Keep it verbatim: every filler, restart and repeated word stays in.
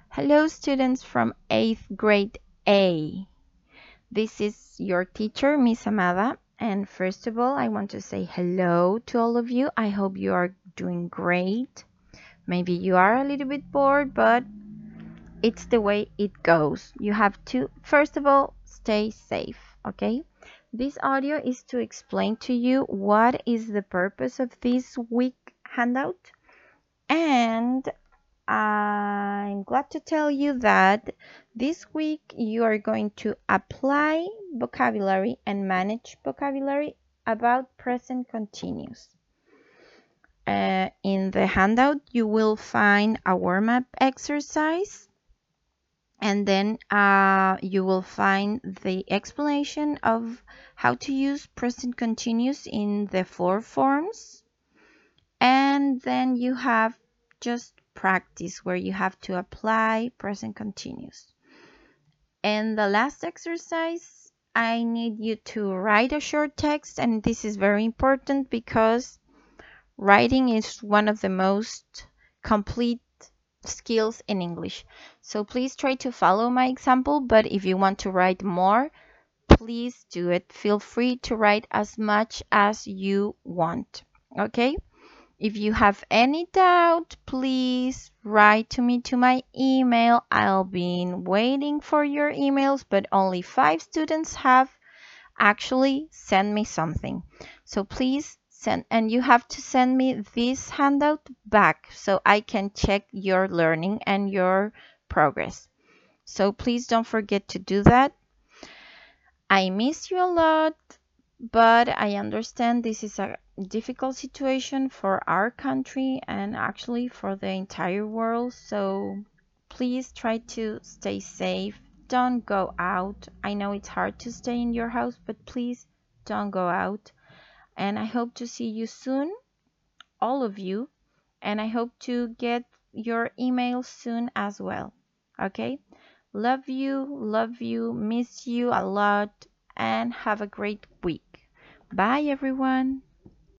Hello, students from eighth grade A. This is your teacher, Miss Amada. And first of all, I want to say hello to all of you. I hope you are doing great. Maybe you are a little bit bored, but it's the way it goes. You have to, first of all, stay safe, okay? This audio is to explain to you what is the purpose of this week handout. And I'm glad to tell you that this week you are going to apply vocabulary and manage vocabulary about present continuous. Uh, in the handout, you will find a warm-up exercise, and then uh, you will find the explanation of how to use present continuous in the four forms. And then you have just practice where you have to apply present continuous. And the last exercise, I need you to write a short text, and this is very important because writing is one of the most complete skills in English. So please try to follow my example, but if you want to write more, please do it. Feel free to write as much as you want. Okay? If you have any doubt, please write to me to my email. I'll be waiting for your emails, but only five students have actually sent me something. So please send, and you have to send me this handout back so I can check your learning and your progress. So please don't forget to do that. I miss you a lot, but I understand this is a difficult situation for our country and actually for the entire world. So please try to stay safe. Don't go out. I know it's hard to stay in your house, but please don't go out. And I hope to see you soon, all of you. And I hope to get your email soon as well. Okay? Love you, love you, miss you a lot, and have a great week. Bye, everyone.